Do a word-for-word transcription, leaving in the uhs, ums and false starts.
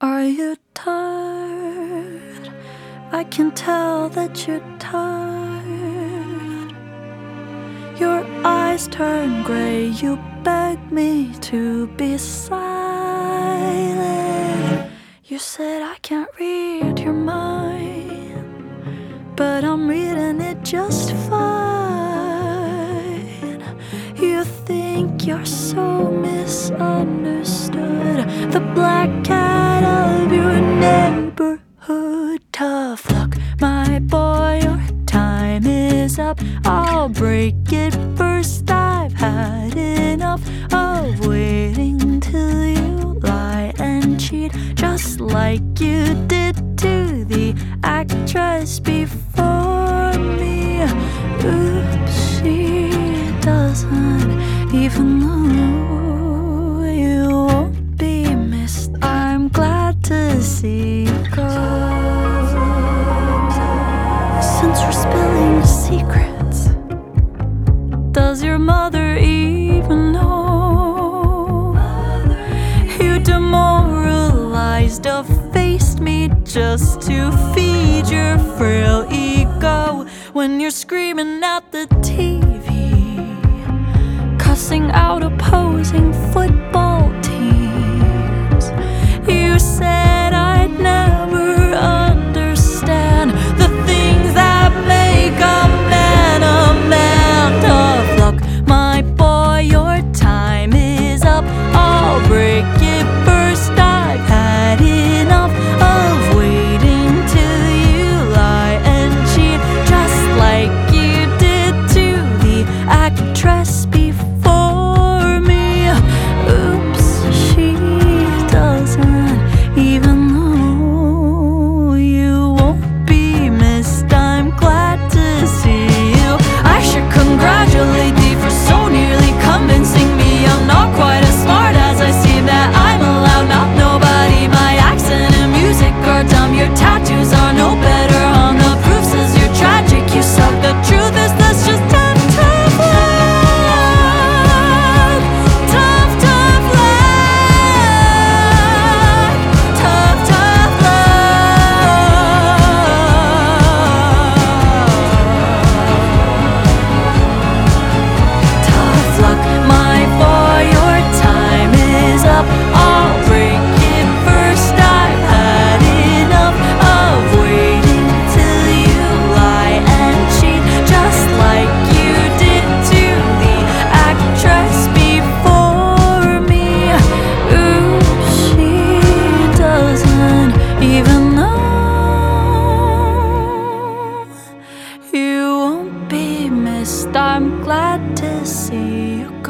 Are you tired? I can tell that you're tired. Your eyes turn gray, you beg me to be silent. You said I can't read your mind, but I'm reading it just fine. You think you're so misunderstood, the black cat of your neighborhood. Tough luck, my boy, your time is up. I'll break it first. I've had enough of waiting till you lie and cheat, just like you did to the actress before me. Oops, she doesn't even know you won't be missed. I'm glad to see you go. Since we're spilling secrets, does your mother even know? You demoralized, effaced me just to feed your frail ego. When you're screaming at the T V, cussing out opposing football teams, you said I'd never understand the things that make a man a man. Tough luck, my boy, your time is up. I'll break it first. I've had enough of waiting till you lie and cheat, just like you did to the actress before me. Oops, she doesn't even know you won't be missed. I'm glad to see you. I should congratulate thee for so nearly convincing me I'm not quite as smart as I seem, that I'm allowed, not nobody. My accent and music are dumb, your tattoos are no better. On the proof says you're tragic, you suck. The truth is that's just tough, tough luck. Tough, tough luck. Tough, tough luck. Tough luck, my boy, your time is up. I'll break it first. I've had enough of waiting till you lie and cheat, just like you did to the actress before me. Ooh, she doesn't even know you won't be missed. I'm glad to see you